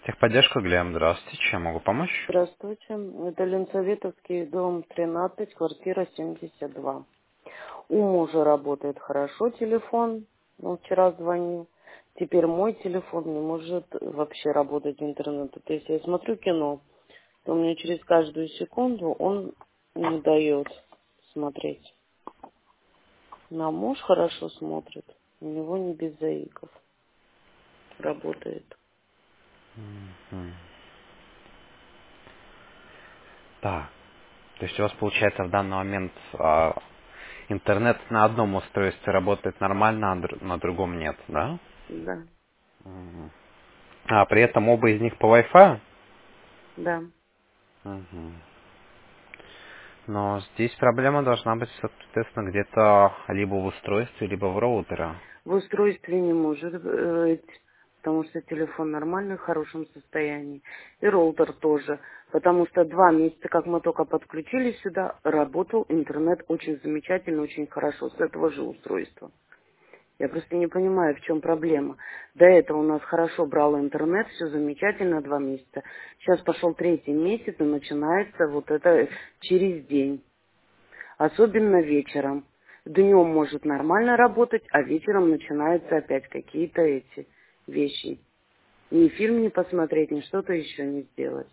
Техподдержка, Глеб, здравствуйте. Чем могу помочь? Здравствуйте. Это Ленсоветовский, дом 13, квартира 72. У мужа работает хорошо телефон. Он вчера звонил. Теперь мой телефон не может вообще работать в интернете. То есть я смотрю кино, то мне через каждую секунду он не дает смотреть. На муж хорошо смотрит. У него не без заиков работает. Мгм. Так, то есть у вас получается в данный момент интернет на одном устройстве работает нормально, на другом нет, да? Да, Мгм. А при этом оба из них по Wi-Fi? да. Мгм. Но здесь проблема должна быть, соответственно, где-то либо в устройстве, либо в роутере. В устройстве не может быть, потому что телефон нормальный, в хорошем состоянии. И роутер тоже. Потому что 2 месяца, как мы только подключились сюда, работал интернет очень замечательно, очень хорошо с этого же устройства. Я просто не понимаю, в чем проблема. До этого у нас хорошо брал интернет, все замечательно 2 месяца. Сейчас пошел 3-й месяц, и начинается вот это через день. Особенно вечером. Днем может нормально работать, а вечером начинаются опять какие-то эти вещи. Ни фильм не посмотреть, ни что-то еще не сделать.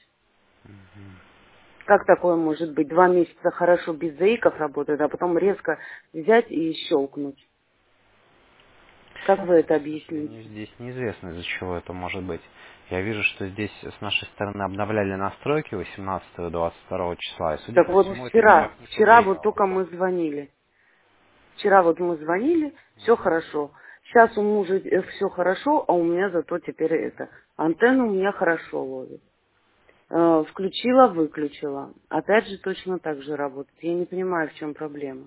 Как такое может быть? 2 месяца хорошо без заиков работает, а потом резко взять и щелкнуть. Как вы это К объясните? сожалению, здесь неизвестно, из-за чего это может быть. Я вижу, что здесь с нашей стороны обновляли настройки 18-22 числа, и, судя Так по вот всему, это вчера, никак не вчера вот повлияло. только мы звонили. Вчера вот мы звонили, все хорошо. Сейчас у мужа все хорошо, а у меня зато теперь это. Антенна у меня хорошо ловит. Включила, выключила. Опять же точно так же работает. Я не понимаю, в чем проблема.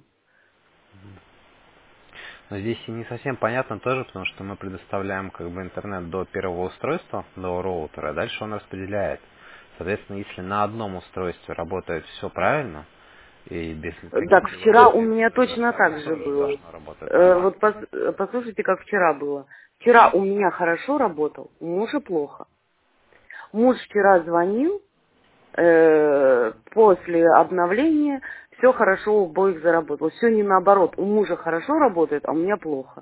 Но здесь и не совсем понятно тоже, потому что мы предоставляем как бы интернет до первого устройства, до роутера, а дальше он распределяет. Соответственно, если на одном устройстве работает все правильно и без Так, каких-либо вчера у последствий, меня то точно изначально так же тоже было. должно работать нормально. Вот послушайте, как вчера было. Вчера у меня хорошо работал, у мужа плохо. Муж вчера звонил, после обновления все хорошо у обоих заработало. Все не наоборот. У мужа хорошо работает, а у меня плохо.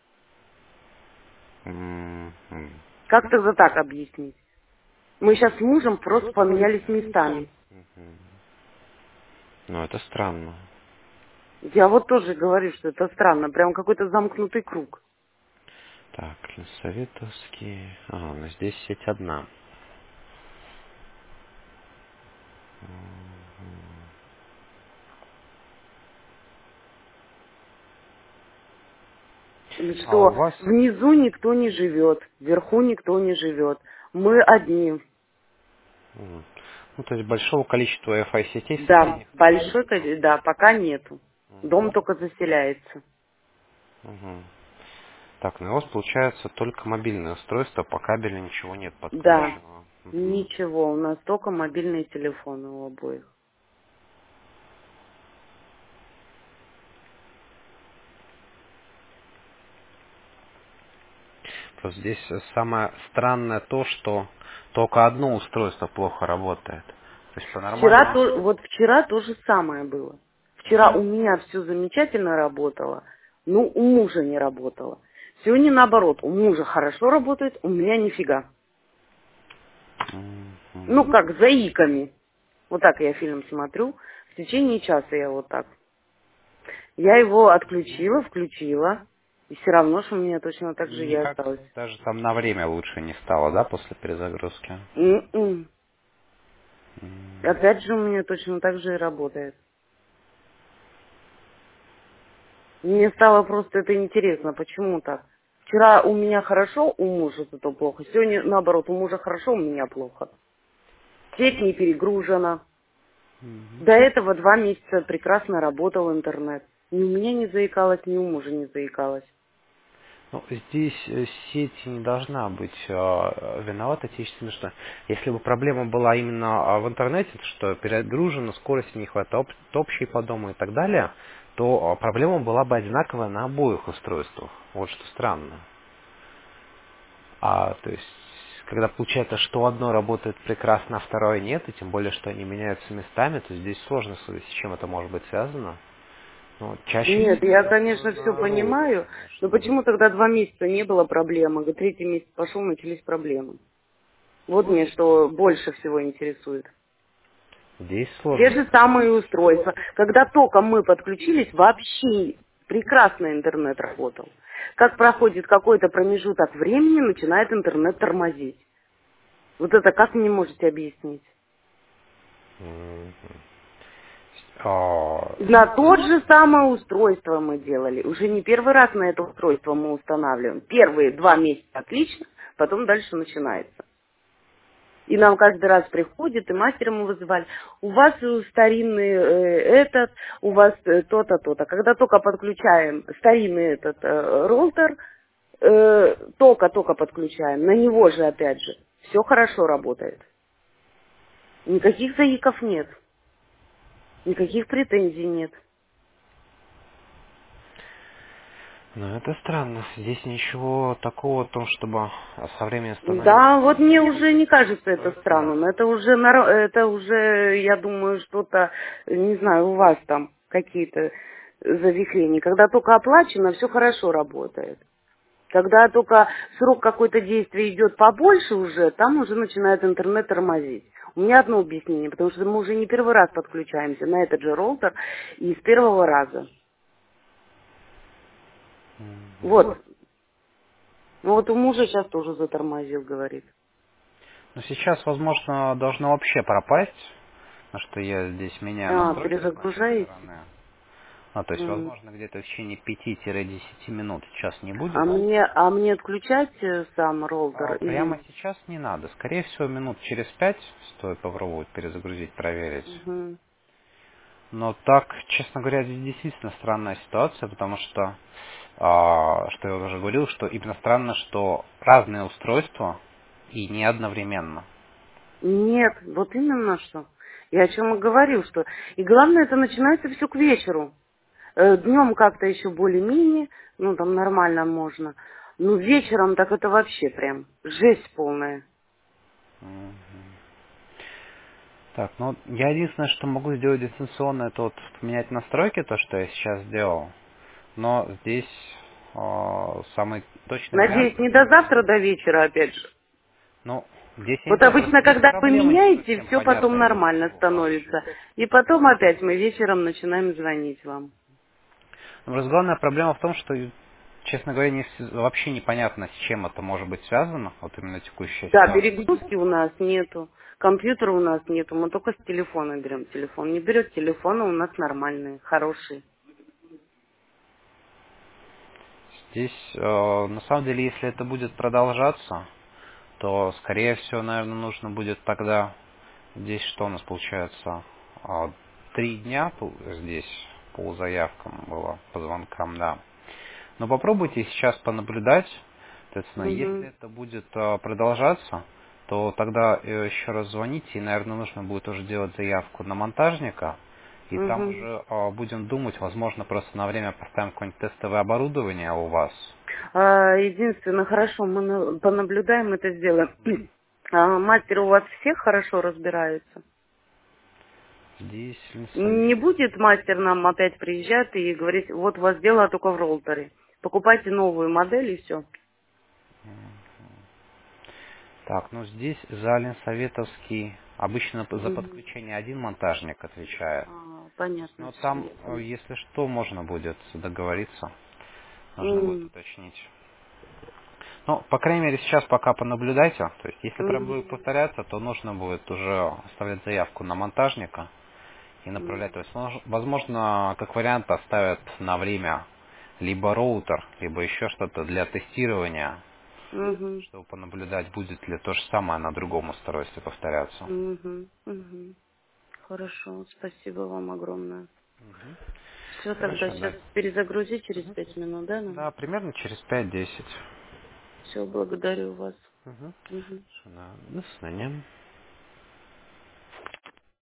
Мгм. Как тогда так объяснить? Мы сейчас с мужем просто поменялись местами. Мгм. Ну, это странно. Я вот тоже говорю, что это странно. Прям какой-то замкнутый круг. Так, Советовский. Ага, ну здесь сеть одна. А у Что вас... внизу никто не живет, вверху никто не живет. Мы одни. Ну, то есть большого количества Wi-Fi сетей в Да, соседних домах большой, нету. да, пока нету. Дом Мгм. только заселяется. Мгм. Так, ну у вас получается только мобильное устройство, по кабелю ничего нет Да, подключено. Мгм. ничего, у нас только мобильные телефоны у обоих. Просто здесь самое странное то, что только одно устройство плохо работает. То есть Вчера, по-нормальному... вот вчера то же самое было. Вчера у меня все замечательно работало, но у мужа не работало. Сегодня наоборот, у мужа хорошо работает, у меня нифига. Ну Мгм. как, заиками. Вот так я фильм смотрю, в течение часа я вот так. Я его отключила, включила, и все равно, что у меня точно так же и Никак осталось. даже там на время лучше не стало, да, после перезагрузки? М-м. М. Опять же у меня точно так же и работает. Мне стало просто это интересно, почему так. Вчера у меня хорошо, у мужа зато плохо. Сегодня, наоборот, у мужа хорошо, у меня плохо. Сеть не перегружена. До этого 2 месяца прекрасно работал интернет. Ни у меня не заикалось, ни у мужа не заикалось. Ну, здесь сеть не должна быть виновата, естественно, что если бы проблема была именно в интернете, что перегружена, скорости не хватает, общей по дому и так далее, то проблема была бы одинаковая на обоих устройствах. Вот что странно. То есть, когда получается, что одно работает прекрасно, а второе нет, и тем более, что они меняются местами, то здесь сложно сказать, с чем это может быть связано. Но чаще Нет, всего я, это конечно, все на роутере, понимаю, но конечно. почему тогда 2 месяца не было проблемы, а третий месяц пошел, начались проблемы. Вот мне что больше всего интересует. Здесь Те сложно же сказать. самые устройства. Когда только мы подключились, вообще прекрасно интернет работал. Как проходит какой-то промежуток времени, начинает интернет тормозить. Вот это как мне можете объяснить? Мгм. А, На тот же самое устройство мы делали. Уже не первый раз на это устройство мы устанавливаем. Первые 2 месяца отлично, потом дальше начинается. И нам каждый раз приходит, и мастера мы вызывали. У вас старинный этот, у вас то-то, то-то. Когда только подключаем старинный этот роутер, только подключаем, на него же опять же, все хорошо работает. Никаких заиков нет, никаких претензий нет. Ну, это странно. Здесь ничего такого, в том, чтобы со временем становится Да, вот мне лучше, уже не кажется это устройство нет. странным. Это уже, я думаю, что-то, не знаю, у вас там какие-то завихрения. Когда только оплачено, все хорошо работает. Когда только срок какой-то действия идет побольше уже, там уже начинает интернет тормозить. У меня одно объяснение, потому что мы уже не первый раз подключаемся на этот же роутер и с первого раза. Мгм. Вот. Ну вот у мужа сейчас тоже затормозил, говорит. Но сейчас, возможно, должно вообще пропасть, потому что я здесь меняю настройки с нашей Перезагружаете? стороны. То есть, возможно, где-то в течение 5-10 минут сейчас не будет. А мне отключать сам роутер Прямо или... сейчас не надо. Скорее всего, минут через 5 стоит попробовать перезагрузить, проверить. Мгм. Но так, честно говоря, здесь действительно странная ситуация, потому что, что я уже говорил, что именно странно, что разные устройства и не одновременно. Нет, вот именно что. Я о чем и говорю, что... И главное, это начинается все к вечеру. Днем как-то еще более-менее, ну там нормально можно. Ну вечером так это вообще прям жесть полная. Мгм. Так, ну я единственное, что могу сделать дистанционно, это вот поменять настройки, то, что я сейчас сделал. Но здесь самый точный вариант, Надеюсь, не до который... завтра, до вечера опять же. Ну, здесь я не Вот знаю, обычно, просто здесь когда вы проблема не меняете, совсем все потом понятная для нормально всего вообще. становится. И потом опять мы вечером начинаем звонить вам. Но просто главная проблема в том, что, честно говоря, вообще непонятно, с чем это может быть связано, вот именно текущая Да, ситуация. перегрузки у нас нету, компьютера у нас нету, мы только с телефона берем телефон. Не берет телефона, у нас нормальные, хорошие. Здесь, на самом деле, если это будет продолжаться, то, скорее всего, наверное, нужно будет тогда, здесь что у нас получается, 3 дня здесь по заявкам было, по звонкам, да. Но попробуйте сейчас понаблюдать, соответственно, если Угу. это будет продолжаться, то тогда еще раз звоните, и, наверное, нужно будет уже делать заявку на монтажника, и там Угу. уже будем думать, возможно, просто на время поставим какое-нибудь тестовое оборудование у вас. Единственное, хорошо, мы понаблюдаем, это сделаем. Мастер у вас всех хорошо разбирается? Здесь Не Ленсовет. будет мастер нам опять приезжать и говорить, вот у вас дело только в роутере. Покупайте новую модель и все. Так, ну здесь за Ленсоветовский обычно за Угу. подключение один монтажник отвечает. Понятно Но все. там, если что, можно будет договориться. Нужно будет Угу. уточнить. Ну, по крайней мере, сейчас пока понаблюдайте. То есть, если прям будет Угу. повторяться, то нужно будет уже оставлять заявку на монтажника и направлять. То есть, возможно, как вариант оставят на время либо роутер, либо еще что-то для тестирования, Угу. чтобы понаблюдать, будет ли то же самое на другом устройстве повторяться. Угу. Угу. Хорошо, спасибо вам огромное. Мгм. Все, тогда Хорошо, сейчас да. перезагрузить через 5 минут, да? Да, примерно через 5-10. Все, благодарю вас. Мгм. Мгм. Хорошо, да. До свидания.